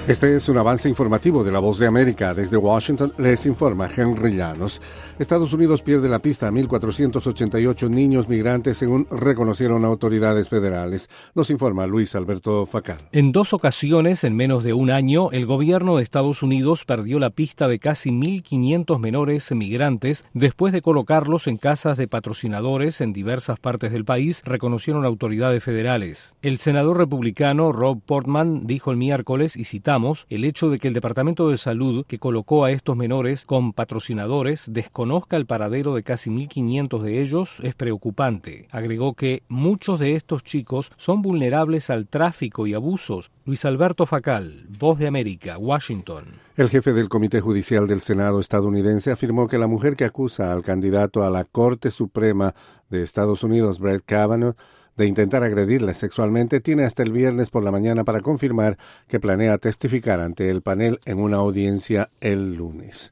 Este es un avance informativo de La Voz de América. Desde Washington les informa Henry Llanos. Estados Unidos pierde la pista a 1.488 niños migrantes, según reconocieron autoridades federales. Nos informa Luis Alberto Facal. En 2 ocasiones, en menos de un año, el gobierno de Estados Unidos perdió la pista de casi 1.500 menores migrantes después de colocarlos en casas de patrocinadores en diversas partes del país, reconocieron autoridades federales. El senador republicano Rob Portman dijo el miércoles, y citamos: el hecho de que el Departamento de Salud, que colocó a estos menores con patrocinadores, desconozca el paradero de casi 1.500 de ellos es preocupante. Agregó que muchos de estos chicos son vulnerables al tráfico y abusos. Luis Alberto Facal, Voz de América, Washington. El jefe del Comité Judicial del Senado estadounidense afirmó que la mujer que acusa al candidato a la Corte Suprema de Estados Unidos, Brett Kavanaugh, de intentar agredirle sexualmente, tiene hasta el viernes por la mañana para confirmar que planea testificar ante el panel en una audiencia el lunes.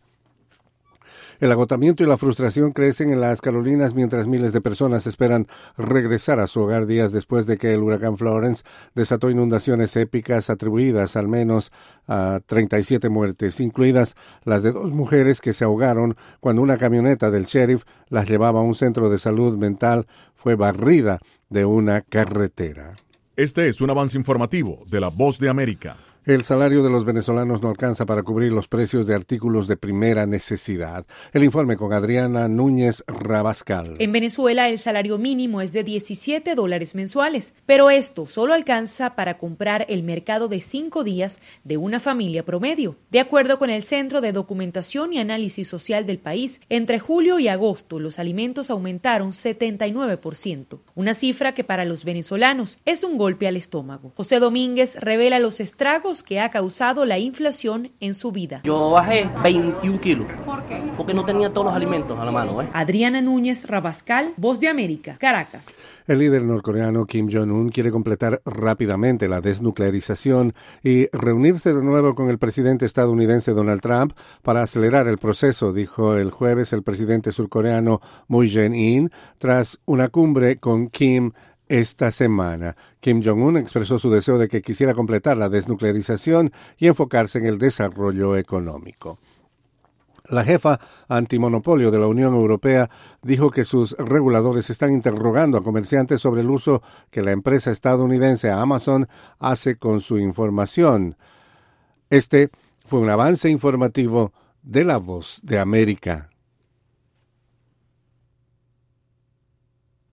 El agotamiento y la frustración crecen en las Carolinas mientras miles de personas esperan regresar a su hogar días después de que el huracán Florence desató inundaciones épicas atribuidas al menos a 37 muertes, incluidas las de 2 mujeres que se ahogaron cuando una camioneta del sheriff las llevaba a un centro de salud mental fue barrida de una carretera. Este es un avance informativo de La Voz de América. El salario de los venezolanos no alcanza para cubrir los precios de artículos de primera necesidad. El informe con Adriana Núñez Rabascal. En Venezuela el salario mínimo es de $17 mensuales, pero esto solo alcanza para comprar el mercado de 5 días de una familia promedio. De acuerdo con el Centro de Documentación y Análisis Social del país, entre julio y agosto los alimentos aumentaron 79%, una cifra que para los venezolanos es un golpe al estómago. José Domínguez revela los estragos que ha causado la inflación en su vida. Yo bajé 21 kilos. ¿Por qué? Porque no tenía todos los alimentos a la mano. Adriana Núñez Rabascal, Voz de América, Caracas. El líder norcoreano Kim Jong-un quiere completar rápidamente la desnuclearización y reunirse de nuevo con el presidente estadounidense Donald Trump para acelerar el proceso, dijo el jueves el presidente surcoreano Moon Jae-in tras una cumbre con Kim esta semana. Kim Jong-un expresó su deseo de que quisiera completar la desnuclearización y enfocarse en el desarrollo económico. La jefa antimonopolio de la Unión Europea dijo que sus reguladores están interrogando a comerciantes sobre el uso que la empresa estadounidense Amazon hace con su información. Este fue un avance informativo de La Voz de América.